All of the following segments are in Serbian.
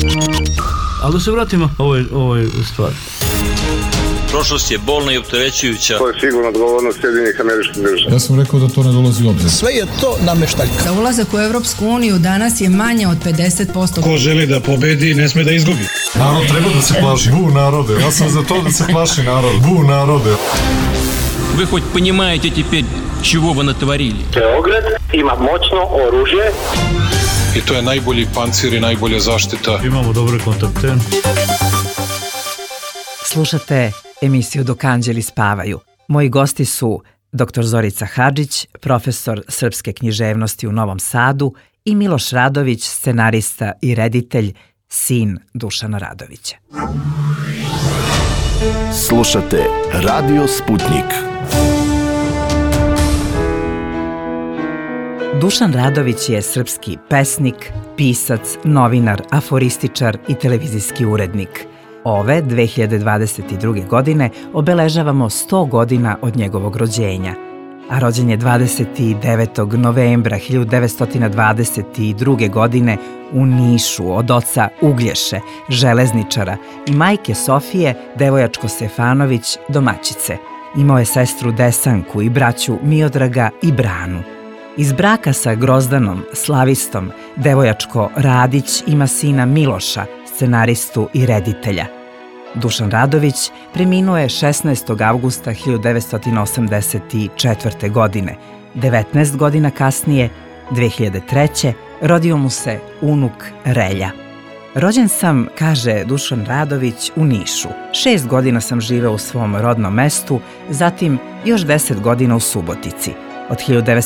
Ali da se vratimo ovoj stvari. Prošlost je bolna i opterećujuća. To je sigurno odgovornost Sjedinjenih Američkih Država. Ja sam rekao da to ne dolazi u obzir. Sve je to nameštaljka. Za ulazak u Evropsku uniju danas je manje od 50%. Ko želi da pobedi, ne sme da izgubi. Narod treba da se plaši. Bu narode. Ja sam za to da se plaši narod. Bu narode. Вы хоть понимаете теперь, чего вы натворили? Beograd ima moćno oružje. I to je najbolji pancir i najbolja zaštita. Imamo dobre kontakte. Slušate emisiju Dok anđeli spavaju. Moji gosti su dr. Zorica Hadžić, profesor srpske književnosti u Novom Sadu, i Miloš Radović, scenarista i reditelj, sin Dušana Radovića. Slušate Radio Sputnik. Dušan Radović je srpski pesnik, pisac, novinar, aforističar i televizijski urednik. Ove 2022. godine obeležavamo 100 godina od njegovog rođenja, a rođen je 29. novembra 1922. godine u Nišu od oca Uglješe, železničara, i majke Sofije, devojačko Stefanović, domaćice. Imao je sestru Desanku i braću Miodraga i Branu. Iz braka sa Grozdanom, slavistom, devojačko Radić ima sina Miloša, scenaristu i reditelja. Dušan Radović preminuo je 16. avgusta 1984. godine. 19 godina kasnije, 2003. rodio mu se unuk Relja. Rođen sam, kaže Dušan Radović, u Nišu. 6 godina sam živeo u svom rodnom mestu, zatim još 10 godina u Subotici. Od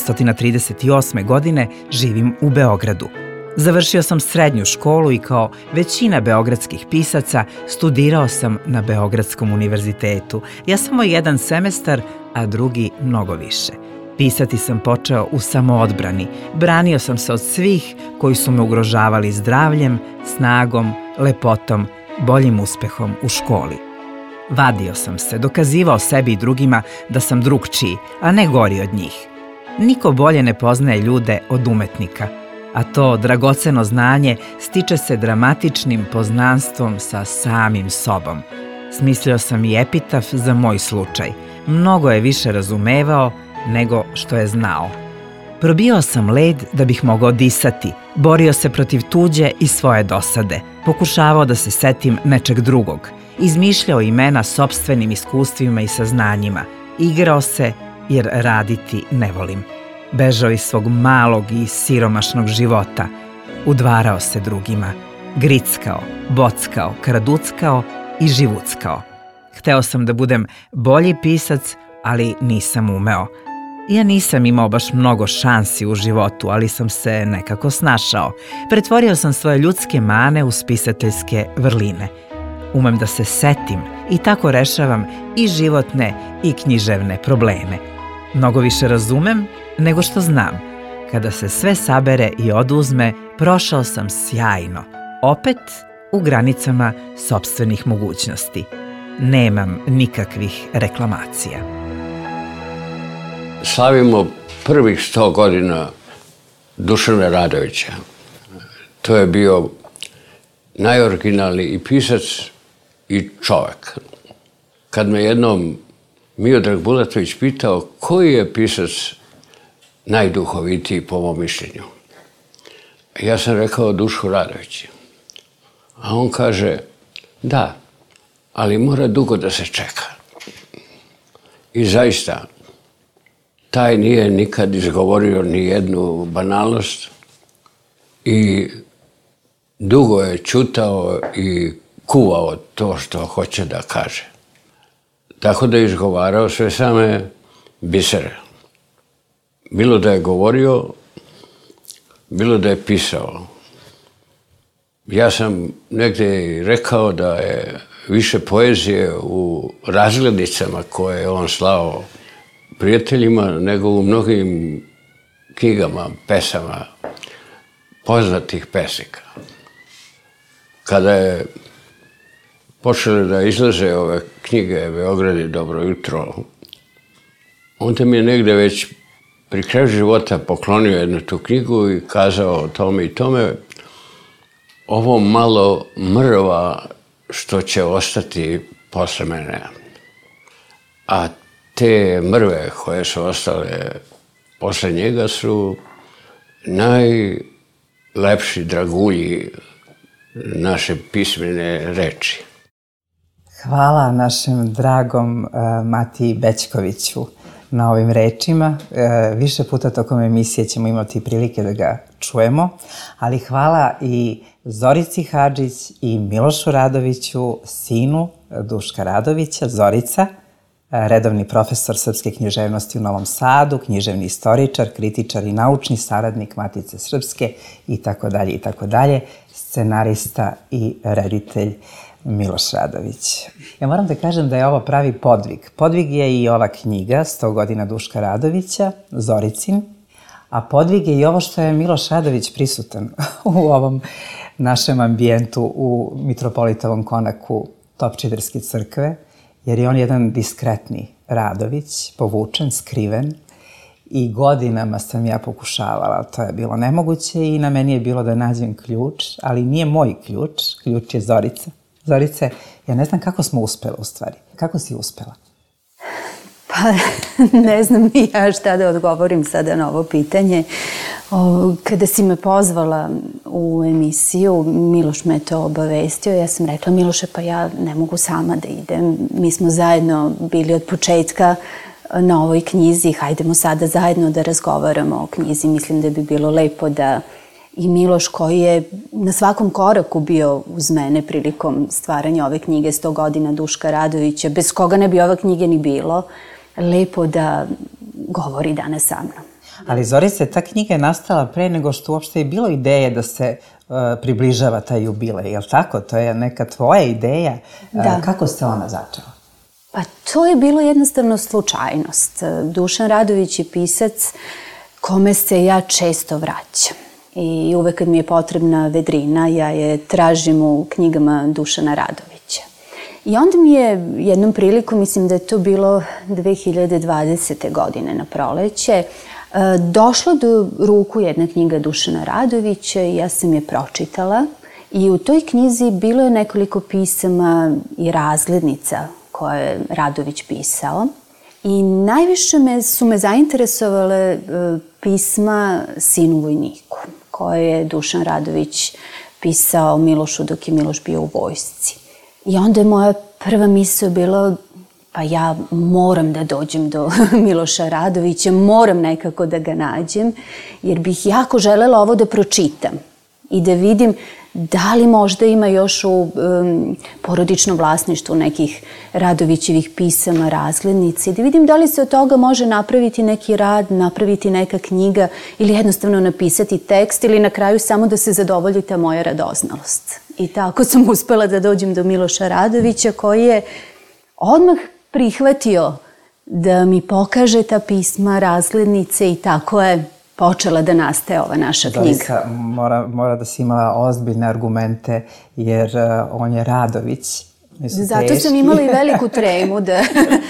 1938. godine živim u Beogradu. Završio sam srednju školu i kao većina beogradskih pisaca studirao sam na Beogradskom univerzitetu. Ja samo jedan semestar, a drugi mnogo više. Pisati sam počeo u samoodbrani. Branio sam se od svih koji su me ugrožavali zdravljem, snagom, lepotom, boljim uspehom u školi. Vadio sam se, dokazivao sebi i drugima da sam drugčiji, a ne gori od njih. Niko bolje ne poznaje ljude od umetnika, a to dragoceno znanje stiče se dramatičnim poznanstvom sa samim sobom. Smislio sam i epitaf za moj slučaj. Mnogo je više razumevao nego što je znao. Probio sam led da bih mogao disati, borio se protiv tuđe i svoje dosade, pokušavao da se setim nečeg drugog, izmišljao imena sopstvenim iskustvima i saznanjima, igrao se jer raditi ne volim. Bežao iz svog malog i siromašnog života, udvarao se drugima, grickao, bockao, kraduckao i živuckao. Hteo sam da budem bolji pisac, ali nisam umeo. Ja nisam imao baš mnogo šansi u životu, ali sam se nekako snašao. Pretvorio sam svoje ljudske mane u spisateljske vrline. Umem da se setim i tako rešavam i životne i književne probleme. Mnogo više razumem nego što znam. Kada se sve sabere i oduzme, prošao sam sjajno, opet u granicama sopstvenih mogućnosti. Nemam nikakvih reklamacija. Slavimo prvih 100 godina Dušana Radovića. To je bio najoriginalniji i pisac i čovek. Kad me jednom Miodrag Bulatović pitao koji je pisac najduhovitiji po mom mišljenju, ja sam rekao Duško Radović. A on kaže, da, ali mora dugo da se čeka. I zaista, taj nije nikad izgovorio ni jednu banalnost i dugo je ćutao i kuvao to što hoće da kaže. Tako da je izgovarao sve same bisere. Bilo da je govorio, bilo da je pisao. Ja sam negdje rekao da je više poezije u razglednicama koje je on slao prijateljima nego u mnogim knjigama, pesama, poznatih pesnika. Kada je počele da izlaze ove knjige Beograd je dobro jutro, onda mi je negde već pri kraju života poklonio jednu tu knjigu i kazao tome i tome, ovo malo mrva što će ostati posle mene. A te mrve koje su ostale posle njega su najlepši dragulji naše pismene reči. Hvala našem dragom Matiji Bećkoviću na ovim rečima. Više puta tokom emisije ćemo imati prilike da ga čujemo, ali hvala i Zorici Hadžić i Milošu Radoviću, sinu Duška Radovića, Zorica, redovni profesor srpske književnosti u Novom Sadu, književni istoričar, kritičar i naučni saradnik Matice Srpske itd., scenarista i reditelj Miloš Radović. Ja moram da kažem da je ovo pravi podvig. Podvig je i ova knjiga, 100 godina Duška Radovića, Zoricin, a podvig je i ovo što je Miloš Radović prisutan u ovom našem ambijentu u Mitropolitovom konaku Topčiderske crkve, jer je on jedan diskretni Radović, povučen, skriven, i godinama sam ja pokušavala, to je bilo nemoguće i na meni je bilo da nađem ključ, ali nije moj ključ, ključ je Zorica. Zorice, ja ne znam kako smo uspela u stvari. Kako si uspela? Pa ne znam ni ja šta da odgovorim sada na ovo pitanje. Kada si me pozvala u emisiju, Miloš me to obavestio, ja sam rekla, Miloše, pa ja ne mogu sama da idem. Mi smo zajedno bili od početka na ovoj knjizi, hajdemo sada zajedno da razgovaramo o knjizi. Mislim da bi bilo lepo da i Miloš, koji je na svakom koraku bio uz mene prilikom stvaranja ove knjige 100 godina Duška Radovića, bez koga ne bi ova knjige ni bilo, lepo da govori danas sa mnom. Ali Zorice, ta knjiga je nastala pre nego što uopšte je bilo ideje da se približava taj jubilej, je li tako? To je neka tvoja ideja. Da. Kako se ona začela? Pa to je bilo jednostavno slučajnost. Dušan Radović je pisac kome se ja često vraćam. I uvek kad mi je potrebna vedrina, ja je tražim u knjigama Dušana Radovića. I onda mi je jednom prilikom, mislim da je to bilo 2020. godine na proleće, došla do ruku jedna knjiga Dušana Radovića i ja sam je pročitala. I u toj knjizi bilo je nekoliko pisama i razglednica koje je Radović pisao. I najviše su me zainteresovale pisma Sinu vojniku, koje je Dušan Radović pisao Milošu dok je Miloš bio u vojsci. I onda je moja prva misao bila, pa ja moram da dođem do Miloša Radovića, moram nekako da ga nađem, jer bih jako želela ovo da pročitam i da vidim da li možda ima još u porodičnom vlasništvu nekih Radovićevih pisama, razglednici, da vidim da li se od toga može napraviti neki rad, napraviti neka knjiga ili jednostavno napisati tekst ili na kraju samo da se zadovolji ta moja radoznalost. I tako sam uspela da dođem do Miloša Radovića, koji je odmah prihvatio da mi pokaže ta pisma, razglednice, i tako je počela da nastaje ova naša knjiga. Doista, mora da si imala ozbiljne argumente, jer on je Radović. Zato sam imala i veliku tremu da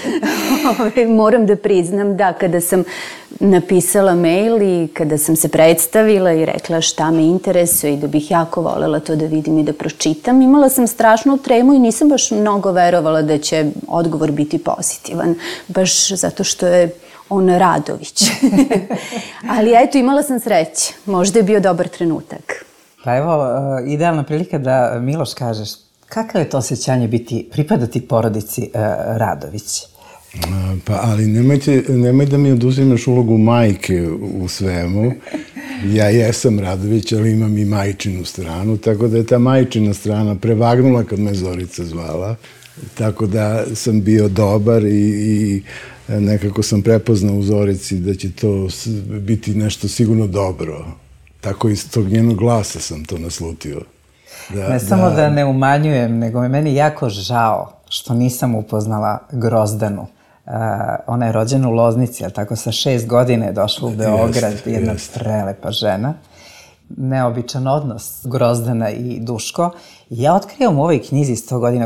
moram da priznam da kada sam napisala mail i kada sam se predstavila i rekla šta me interesuje i da bih jako volela to da vidim i da pročitam, imala sam strašnu tremu i nisam baš mnogo verovala da će odgovor biti pozitivan, baš zato što je on Radović. Ali eto, imala sam sreće. Možda je bio dobar trenutak. Pa evo, idealna prilika da Miloš kažeš kakav je to osjećanje pripadati porodici Radović? Pa, ali nemoj da mi oduzimaš ulogu majke u svemu. Ja jesam Radović, ali imam i majčinu stranu, tako da je ta majčina strana prevagnula kad me Zorica zvala. Tako da sam bio dobar i nekako sam prepoznao u Zorici da će to biti nešto sigurno dobro. Tako iz tog njenog glasa sam to naslutio. Ne samo da ne umanjujem, nego je meni jako žao što nisam upoznala Grozdanu. Ona je rođena u Loznici, ali tako sa 6 godina je došla u Beograd, jedna prelepa žena. Neobičan odnos Grozdana i Duško. Ja otkrivam u ovoj knjizi 100 godina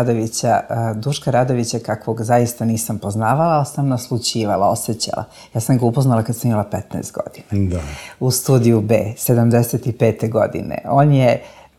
Duška Radovića kakvog zaista nisam poznavala, ali sam naslućivala, osjećala. Ja sam ga upoznala kad sam imala 15 godina. Da. U studiju B, 75. godine. On je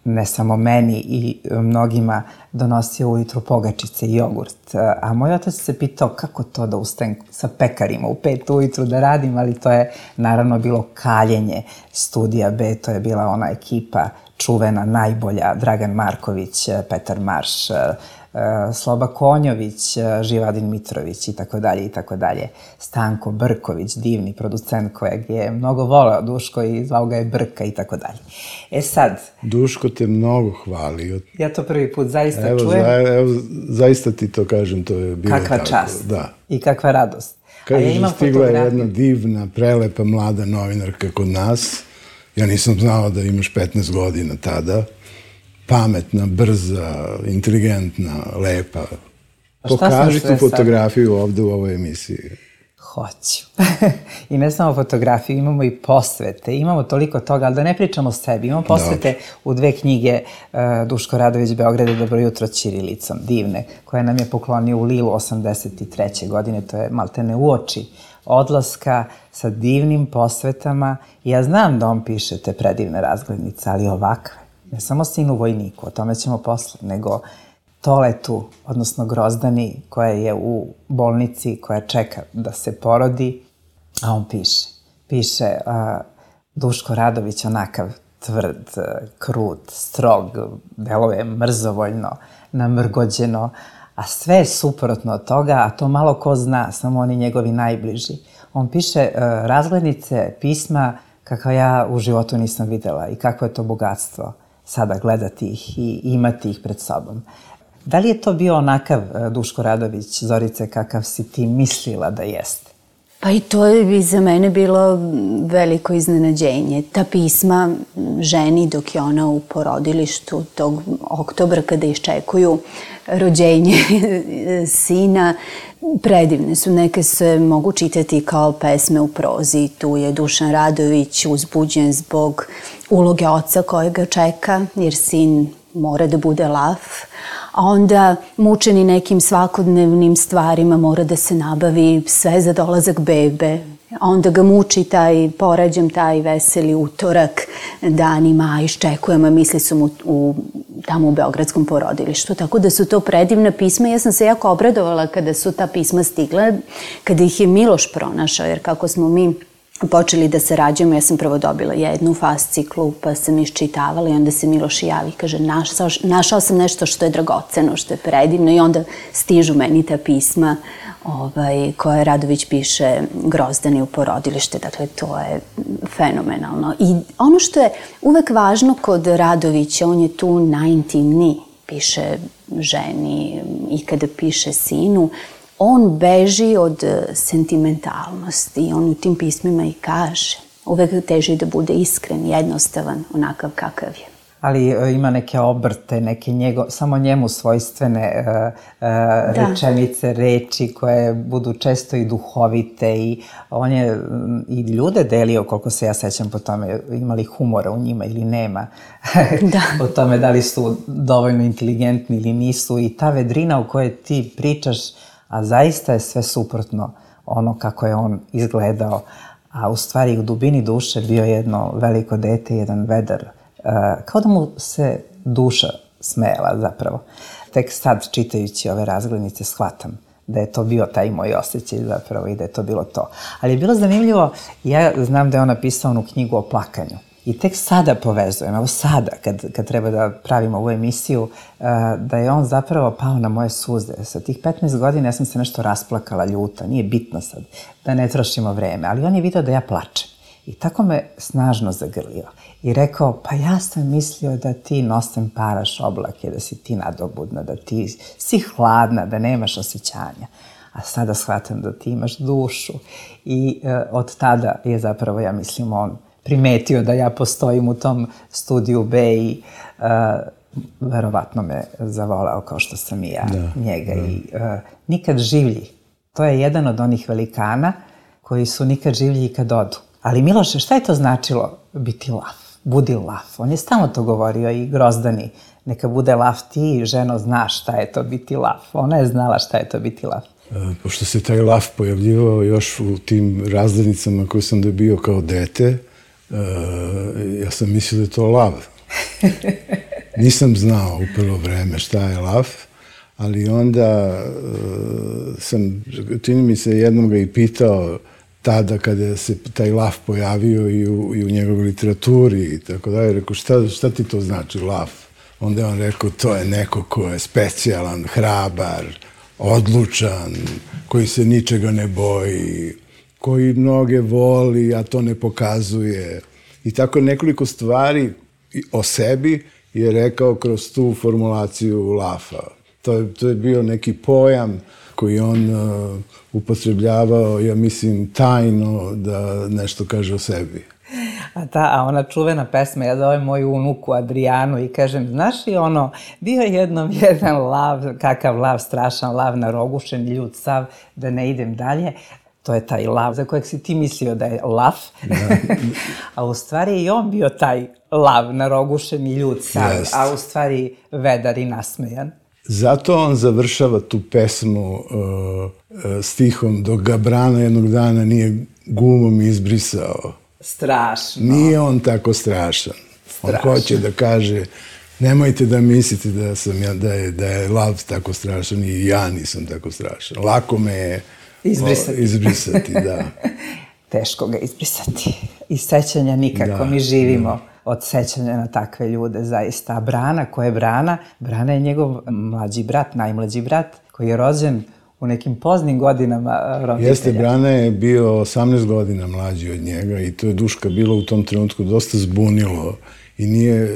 ne samo meni i mnogima, donosio ujutru pogačice i jogurt. A moj otac se pitao kako to da ustajem sa pekarima u 5 ujutru da radim, ali to je naravno bilo kaljenje Studija B, to je bila ona ekipa čuvena, najbolja, Dragan Marković, Petar Marš, Sloba Konjović, Živadin Mitrović i tako dalje. Stanko Brković, divni producent kojeg je mnogo voleo Duško i zvao ga je Brka i tako dalje. E sad... Duško te mnogo hvalio. Ja to prvi put zaista čujem. Evo, zaista ti to kažem, to je bilo kakva tako. Čast Da. I kakva radost. Kažeš, stigla je jedna divna, prelepa, mlada novinarka kod nas. Ja nisam znao da imaš 15 godina tada. Pametna, brza, inteligentna, lepa. Pokaži tu fotografiju ovde u ovoj emisiji. Hoću. I ne samo fotografiju, imamo i posvete, imamo toliko toga, ali da ne pričamo o sebi. Imamo posvete u 2 knjige Duško Radović, Beograd i Dobro jutro ćirilicom, divne, koje nam je poklonio u Lilu 83. godine, to je maltene uoči odlaska sa divnim posvetama. Ja znam da on piše te predivne razglednice, ali ovakve. Ne samo Sinu vojniku, o tome ćemo posle, nego Toletu, odnosno Grozdani, koja je u bolnici, koja čeka da se porodi, a on piše. Piše Duško Radović onakav tvrd, krut, strog, deluje mrzovoljno, namrgođeno, a sve je suprotno od toga, a to malo ko zna, samo oni njegovi najbliži. On piše razglednice, pisma kakva ja u životu nisam videla i kakvo je to bogatstvo sada gledati ih i imati ih pred sobom. Da li je to bio onakav Duško Radović, Zorice, kakav si ti mislila da jeste? Pa i to je za mene bilo veliko iznenađenje. Ta pisma ženi dok je ona u porodilištu tog oktobra kada iščekuju rođenje sina, predivne su. Neke se mogu čitati kao pesme u prozi. Tu je Dušan Radović uzbuđen zbog uloge oca koje ga čeka, jer sin mora da bude lav, a onda mučeni nekim svakodnevnim stvarima mora da se nabavi sve za dolazak bebe. A onda ga muči taj, porađam taj veseli utorak danima, iščekujemo, misli su mu tamo u beogradskom porodilištu. Tako da su to predivna pisma. Ja sam se jako obradovala kada su ta pisma stigla, kada ih je Miloš pronašao, jer kako smo mi počeli da se rađamo, ja sam prvo dobila jednu fasciklu, pa sam iščitavala i onda se Miloš javi, kaže, našao sam nešto što je dragoceno, što je predivno i onda stižu meni ta pisma koje Radović piše Grozdani u porodilište. Dakle, to je fenomenalno. I ono što je uvek važno kod Radovića, on je tu najintimniji, piše ženi i kada piše sinu, on beži od sentimentalnosti i on u tim pismima i kaže. Uvek teži da bude iskren, jednostavan, onakav kakav je. Ali ima neke obrte, neke samo njemu svojstvene rečenice, reči koje budu često i duhovite i on je i ljude delio, koliko se ja sećam po tome, imali humora u njima ili nema. O tome da li su dovoljno inteligentni ili nisu i ta vedrina u kojoj ti pričaš, a zaista je sve suprotno ono kako je on izgledao, a u stvari u dubini duše bio jedno veliko dete, jedan vedar, kao da mu se duša smejala zapravo. Tek sad, čitajući ove razglednice, shvatam da je to bio taj moj osjećaj zapravo i da je to bilo to. Ali je bilo zanimljivo, ja znam da je on napisao onu knjigu o plakanju. I tek sada povezujem, evo sada, kad treba da pravimo ovu emisiju, da je on zapravo pao na moje suze. Sa tih 15 godina ja sam se nešto rasplakala, ljuta, nije bitno sad, da ne trošimo vreme, ali on je vidio da ja plačem. I tako me snažno zagrlio. I rekao, pa ja sam mislio da ti nosem paraš oblake, da si ti nadobudna, da ti si hladna, da nemaš osjećanja. A sada shvatam da ti imaš dušu. I od tada je zapravo, ja mislim, on primetio da ja postojim u tom studiju B i verovatno me zavolao kao što sam i ja njega. I nikad življi. To je jedan od onih velikana koji su nikad življi i kad odu. Ali Miloše, šta je to značilo biti lav? Budi lav. On je stalno to govorio i Grozdani. Neka bude lav ti, ženo, znaš šta je to biti lav. Ona je znala šta je to biti lav. Pošto se taj lav pojavljivao još u tim razglednicama koje sam dobio kao dete, ja sam mislio da je to lav. Nisam znao u prvo vreme šta je laf, ali onda sam, čini mi se, jednom ga i pitao tada kada se taj laf pojavio i u njegovoj literaturi i tako dalje. Rekao, šta ti to znači laf? Onda je on rekao, to je neko ko je specijalan, hrabar, odlučan, koji se ničega ne boji, koji mnoge voli, a to ne pokazuje. I tako nekoliko stvari o sebi je rekao kroz tu formulaciju lafa. To je bio neki pojam koji on upotrebljavao, ja mislim, tajno da nešto kaže o sebi. A ona čuvena pesma, ja zovem moju unuku Adrijanu i kažem, znaš li ono, bio je jednom jedan lav, kakav lav, strašan lav, narogušen, ljud sav, da ne idem dalje. To je taj lav za kojeg si ti mislio da je laf, a u stvari je i on bio taj lav, narogušen i ljud sav, a u stvari vedar i nasmejan. Zato on završava tu pesmu stihom, dok ga Brana jednog dana nije gumom izbrisao. Strašno. Nije on tako strašan. On hoće da kaže, nemojte da mislite da je lav tako strašan i ja nisam tako strašan. Lako me je izbrisati, da. Teško ga izbrisati. Iz sećanja nikako. Mi živimo od sećanja na takve ljude, zaista. A Brana, ko je Brana? Brana je njegov mlađi brat, najmlađi brat, koji je rođen u nekim poznim godinama roditelja. Jeste, Brana je bio 18 godina mlađi od njega i to je Duška bilo u tom trenutku dosta zbunilo i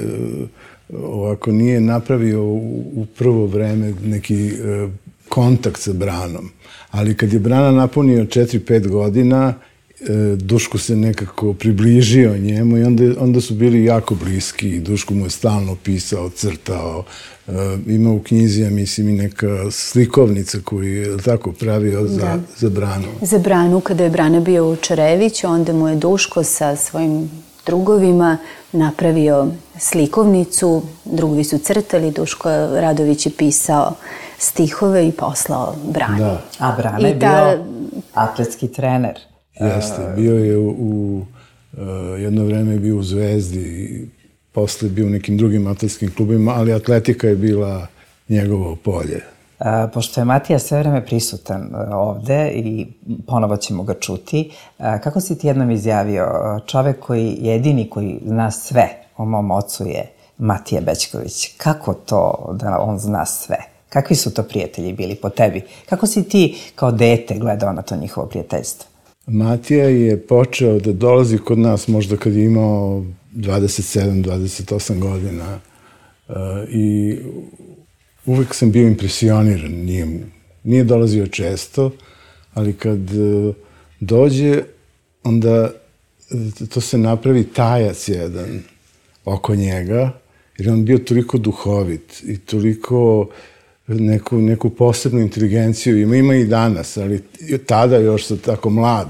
nije napravio u prvo vreme neki kontakt sa Branom. Ali kad je Brana napunio 4-5 godina, Duško se nekako približio njemu i onda su bili jako bliski i Duško mu je stalno pisao, crtao. Ima u knjizi, ja mislim, i neka slikovnica koju je tako pravio za Branu. Za Branu, kada je Brana bio u Čareviću, onda mu je Duško sa svojim drugovima napravio slikovnicu, drugovi su crtali, Duško Radović je pisao stihove i poslao Brani. Da. A Brana je bio atletski trener. Jeste, bio je jedno vreme je bio u Zvezdi i posle bio u nekim drugim atletskim klubima, ali atletika je bila njegovo polje. Pošto je Matija sve vreme prisutan ovde i ponovo ćemo ga čuti, kako si ti jednom izjavio, čovek koji jedini koji zna sve o mom ocu je Matija Bećković. Kako to da on zna sve? Kakvi su to prijatelji bili po tebi? Kako si ti kao dete gledao na to njihovo prijateljstvo? Matija je počeo da dolazi kod nas možda kad je imao 27-28 godina i uvek sam bio impresioniran. Nije dolazio često, ali kad dođe, onda to se napravi tajac jedan oko njega, jer on bio toliko duhovit i toliko neku posebnu inteligenciju ima i danas, ali tada još sam tako mlad.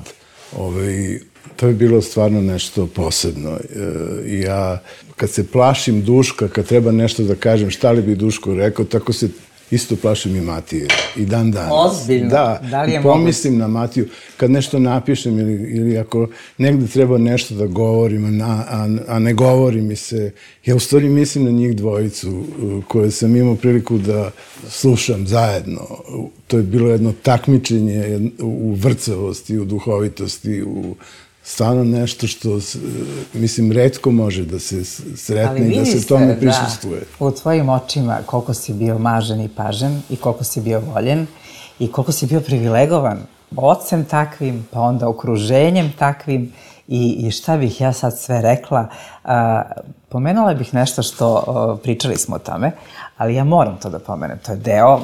To je bilo stvarno nešto posebno. I ja, kad se plašim Duška, kad treba nešto da kažem, šta li bi Duško rekao, tako se isto plašim i Matije. I dan danas. Ozbiljno? Da, i pomislim na Matiju. Kad nešto napišem ili ako negde treba nešto da govorim, a ne govori mi se, ja u stvari mislim na njih dvojicu koje sam imao priliku da slušam zajedno. To je bilo jedno takmičenje u vrcavosti, u duhovitosti, u stvarno nešto što, mislim, retko može da se sretne i da se tome prisustuje. U tvojim očima koliko si bio mažen i pažen i koliko si bio voljen i koliko si bio privilegovan ocem takvim, pa onda okruženjem takvim i šta bih ja sad sve rekla. Pomenula bih nešto što pričali smo o tome, ali ja moram to da pomenem. To je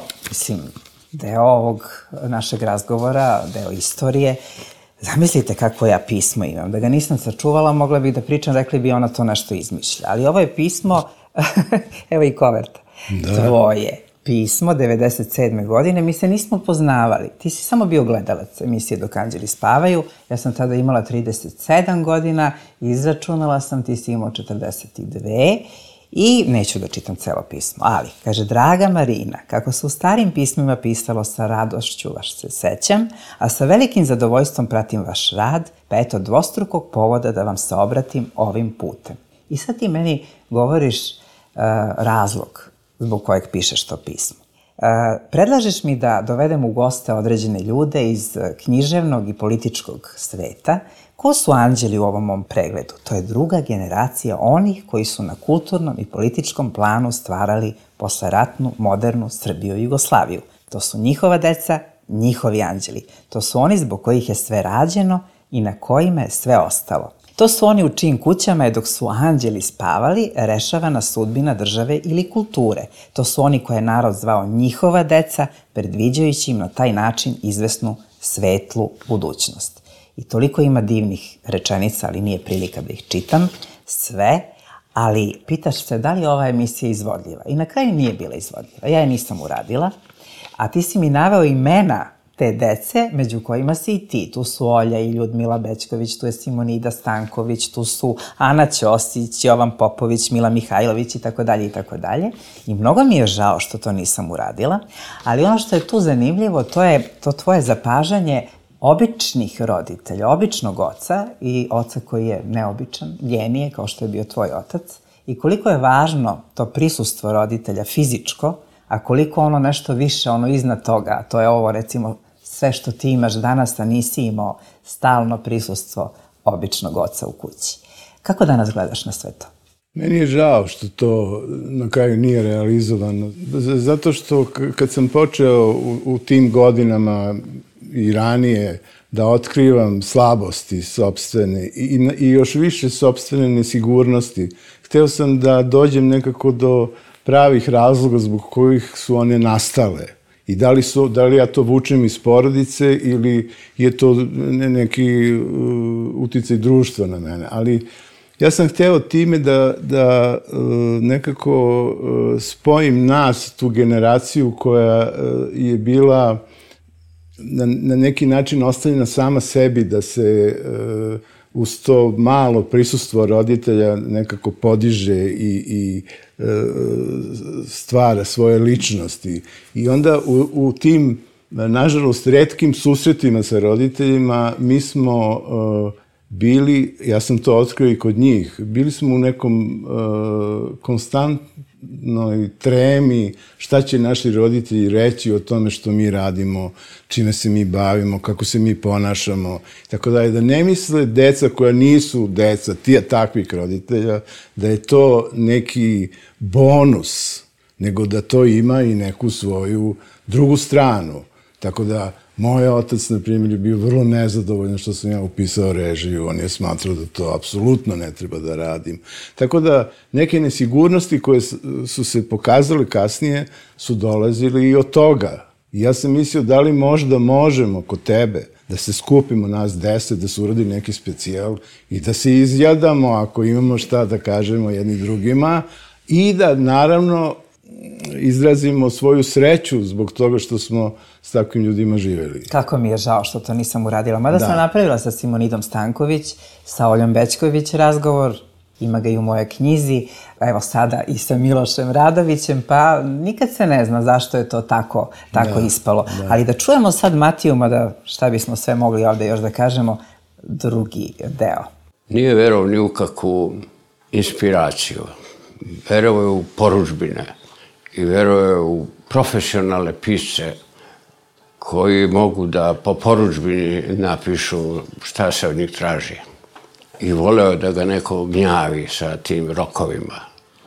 deo ovog našeg razgovora, deo istorije. Zamislite kako ja pismo imam. Da ga nisam sačuvala, mogla bih da pričam, rekli bi ona to nešto izmišlja. Ali ovo je pismo, evo i koverta, tvoje pismo, 97. godine. Mi se nismo poznavali. Ti si samo bio gledalac emisije Dok anđeli spavaju. Ja sam tada imala 37 godina, izračunala sam, ti si imao 42 i neću da čitam celo pismo. Ali, kaže, draga Marina, kako se u starim pismima pisalo sa radošću vaš se sećam, a sa velikim zadovoljstvom pratim vaš rad, pa eto dvostrukog povoda da vam se obratim ovim putem. I sad ti meni govoriš razlog zbog kojeg pišeš to pismo. Predlažeš mi da dovedem u goste određene ljude iz književnog i političkog sveta. Ko su anđeli u ovom mom pregledu? To je druga generacija onih koji su na kulturnom i političkom planu stvarali posleratnu, modernu Srbiju i Jugoslaviju. To su njihova deca, njihovi anđeli. To su oni zbog kojih je sve rađeno i na kojima je sve ostalo. To su oni u čijim kućama je dok su anđeli spavali rešavana sudbina države ili kulture. To su oni koje je narod zvao njihova deca, predviđajući im na taj način izvesnu svetlu budućnost. I toliko ima divnih rečenica, ali nije prilika da ih čitam sve, ali pitaš se da li je ova emisija izvodljiva. I na kraju nije bila izvodljiva. Ja je nisam uradila, a ti si mi naveo imena te dece, među kojima si i ti. Tu su Olja i Ljudmila Bećković, tu je Simonida Stanković, tu su Ana Ćosić, Jovan Popović, Mila Mihajlović i tako dalje i tako dalje. I mnogo mi je žao što to nisam uradila, ali ono što je tu zanimljivo, to je to tvoje zapažanje običnih roditelja, običnog oca i oca koji je neobičan, genije, kao što je bio tvoj otac, i koliko je važno to prisustvo roditelja fizičko, a koliko ono nešto više, ono iznad toga, to je ovo recimo sve što ti imaš danas, a nisi imao stalno prisustvo običnog oca u kući. Kako danas gledaš na sve to? Meni je žao što to na kraju nije realizovano. Zato što kad sam počeo u tim godinama i ranije da otkrivam slabosti sopstvene i još više sopstvene nesigurnosti, hteo sam da dođem nekako do pravih razloga zbog kojih su one nastale. I da li ja to vučem iz porodice ili je to neki uticaj društva na mene. Ali ja sam hteo time da nekako spojim nas, tu generaciju koja je bila na neki način ostavljena sama sebi, da se uz to malo prisustvo roditelja nekako podiže i stvara svoje ličnosti. I onda u tim, nažalost, retkim susretima sa roditeljima mi smo bili, ja sam to otkrio i kod njih, bili smo u nekom konstantnoj tremi šta će naši roditelji reći o tome što mi radimo, čime se mi bavimo, kako se mi ponašamo. Tako da ne misle deca koja nisu deca takvih roditelja, da je to neki bonus, nego da to ima i neku svoju drugu stranu. Tako da moj otac, na primjer, je bio vrlo nezadovoljan što sam ja upisao režiju. On je smatrao da to apsolutno ne treba da radim. Tako da neke nesigurnosti koje su se pokazale kasnije su dolazili i od toga. I ja sam mislio da li možda možemo kod tebe da se skupimo nas 10, da se uradi neki specijal i da se izjadamo ako imamo šta da kažemo jedni drugima i da naravno izrazimo svoju sreću zbog toga što smo s takvim ljudima živeli. Kako mi je žao što to nisam uradila. Mada sam napravila sa Simonidom Stanković, sa Oljom Bećković razgovor, ima ga i u mojoj knjizi, evo sada i sa Milošem Radovićem, pa nikad se ne zna zašto je to tako ispalo. Ali da čujemo sad Matiju, mada šta bismo sve mogli ovde još da kažemo, drugi deo. Nije verovao ni u kakvu inspiraciju. Verovao je u porudžbine i verovao je u profesionalne pisce koji mogu da po porudžbini napišu šta se od njih traži. I voleo da ga neko gnjavi sa tim rokovima.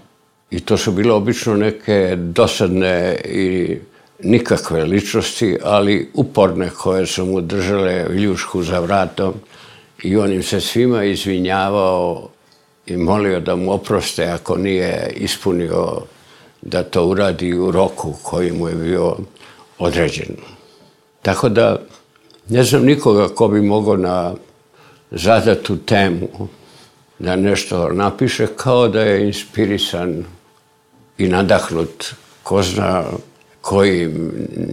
I to su bile obično neke dosadne i nikakve ličnosti, ali uporne koje su mu držale viljušku za vratom i on im se svima izvinjavao i molio da mu oproste ako nije ispunio da to uradi u roku koji mu je bio određen. Tako da ne znam nikoga ko bi mogao na zadatu temu da nešto napiše kao da je inspirisan i nadahnut ko zna kojim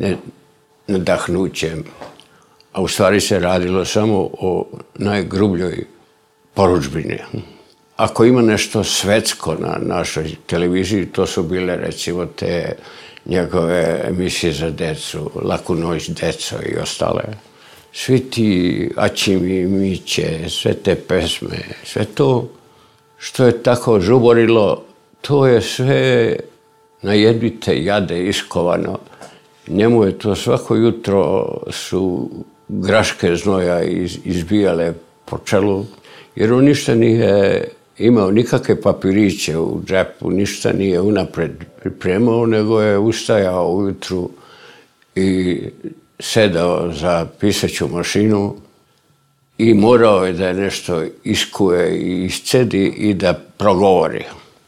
nadahnućem. A u stvari se radilo samo o najgrubljoj porudžbini. Ako ima nešto svetsko na našoj televiziji, to su bile recimo te njegove emisije za decu, Laku noć deco i ostale. Svi ti Ači mi Miće, sve te pesme, sve to što je tako žuborilo, to je sve na jedvite jade iskovano. Njemu je to svako jutro su graške znoja izbijale po čelu, jer on ništa nije imao, nikakve papiriće u džepu, ništa nije unapred pripremao, nego je ustajao ujutru i sedao za pisaću mašinu i morao je da nešto iskuje i iscedi i da progovori.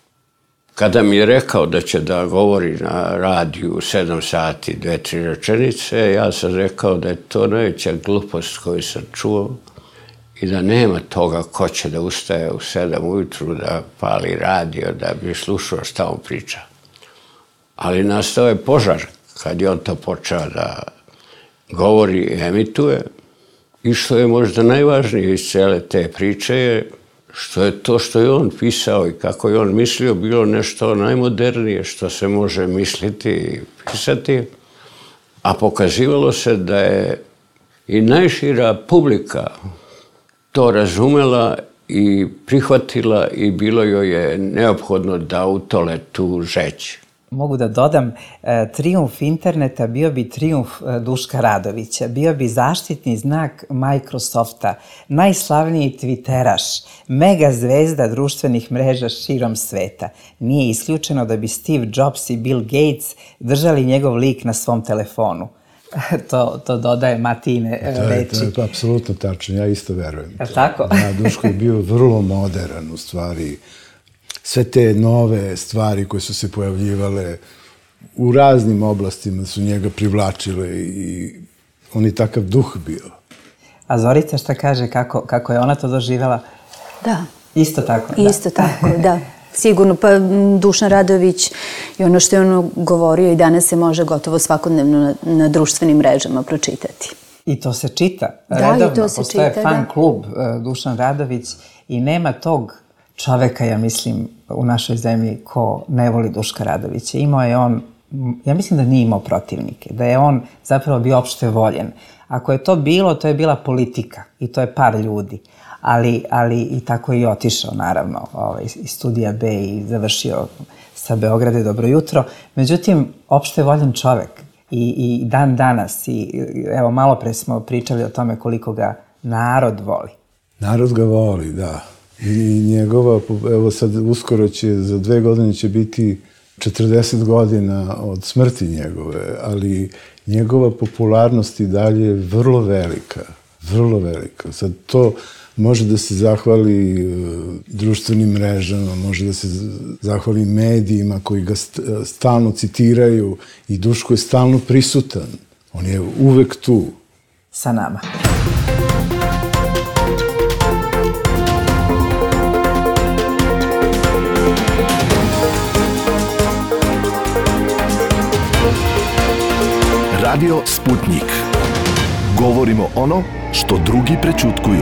Kada mi je rekao da će da govori na radiju 7 sati, 2-3 rečenice, ja sam rekao da je to najveća glupost koju sam čuo i da nema toga ko će da ustaje u 7 ujutru da pali radio, da bi slušao šta on priča. Ali nastao je požar kad je on to počeo da govori i emituje. I što je možda najvažnije iz cele te priče je što je to što je on pisao i kako je on mislio bilo nešto najmodernije što se može misliti i pisati, a pokazivalo se da je i najšira publika to razumela i prihvatila i bilo joj je neophodno da utole tu žeć. Mogu da dodam, trijumf interneta bio bi trijumf Duška Radovića, bio bi zaštitni znak Microsofta, najslavniji twitteraš, mega zvezda društvenih mreža širom sveta. Nije isključeno da bi Steve Jobs i Bill Gates držali njegov lik na svom telefonu. To dodaje Matine reči. To je apsolutno tačno, ja isto verujem. Je tako? Da, Duško je bio vrlo modern u stvari. Sve te nove stvari koje su se pojavljivale u raznim oblastima su njega privlačile i on je takav duh bio. A Zorica šta kaže, kako je ona to doživjela? Da. Isto tako? Isto tako, da. Sigurno, pa Dušan Radović i ono što je ono govorio i danas se može gotovo svakodnevno na društvenim mrežama pročitati. I to se čita. Da, redovno. i to se Postoje čita, fan klub Dušan Radović i nema tog čoveka, ja mislim, u našoj zemlji ko ne voli Duška Radovića. Imao je on, ja mislim da nije imao protivnike, da je on zapravo bio opšte voljen. Ako je to bilo, to je bila politika i to je par ljudi. Ali i tako je i otišao, naravno, iz studija B i završio sa Beograda Dobro jutro. Međutim, opšte voljen čovek i dan danas, i evo malo pre smo pričali o tome koliko ga narod voli. Narod ga voli, da. I njegova, evo sad uskoro će, za 2 godine će biti 40 godina od smrti njegove, ali njegova popularnost i dalje je vrlo velika, vrlo velika. Sad to može da se zahvali društvenim mrežama, može da se zahvali medijima koji ga stalno citiraju i Duško je stalno prisutan. On je uvek tu. Sa nama. Radio Sputnik. Govorimo ono što drugi prećutkuju.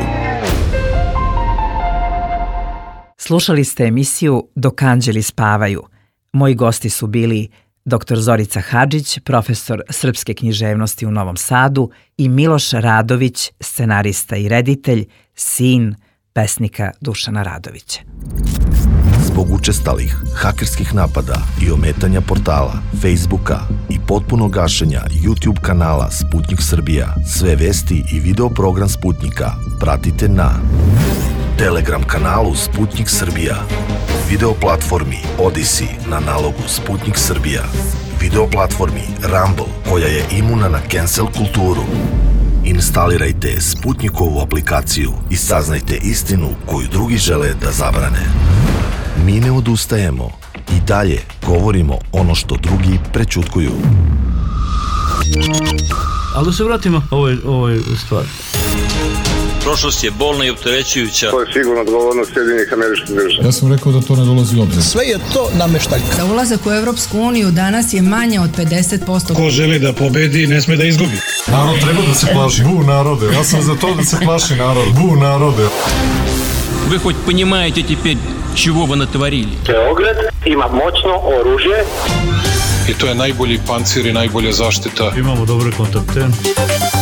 Slušali ste emisiju Dok anđeli spavaju. Moji gosti su bili dr. Zorica Hadžić, profesor srpske književnosti u Novom Sadu, i Miloš Radović, scenarista i reditelj, sin pesnika Dušana Radovića. Zbog učestalih hakerskih napada i ometanja portala, Facebooka i potpunog gašenja YouTube kanala Sputnik Srbija, sve vesti i video program Sputnika pratite na Telegram kanalu Sputnik Srbija, video platformi Odyssey na nalogu Sputnik Srbija, video platformi Rumble koja je imuna na cancel kulturu. Instalirajte Sputnikovu aplikaciju i saznajte istinu koju drugi žele da zabrane. Mi ne odustajemo i dalje govorimo ono što drugi prećutkuju. Ali da se vratimo ovoj stvari. Prošlost je bolna i opterećujuća. To je sigurno odgovornost Sjedinjenih Američkih Država. Ja sam rekao da to ne dolazi u obzir. Sve je to nameštaljka. Za ulazak u Evropsku uniju danas je manje od 50%. Ko želi da pobedi, ne sme da izgubi. Narod treba da se plaši. Bu narode. Ja sam za to da se plaši narod. Bu narode. Вы хоть понимаете теперь, чего вы натворили? Beograd ima moćno oružje. I to je najbolji pancir i najbolja zaštita. Imamo dobre kontakte.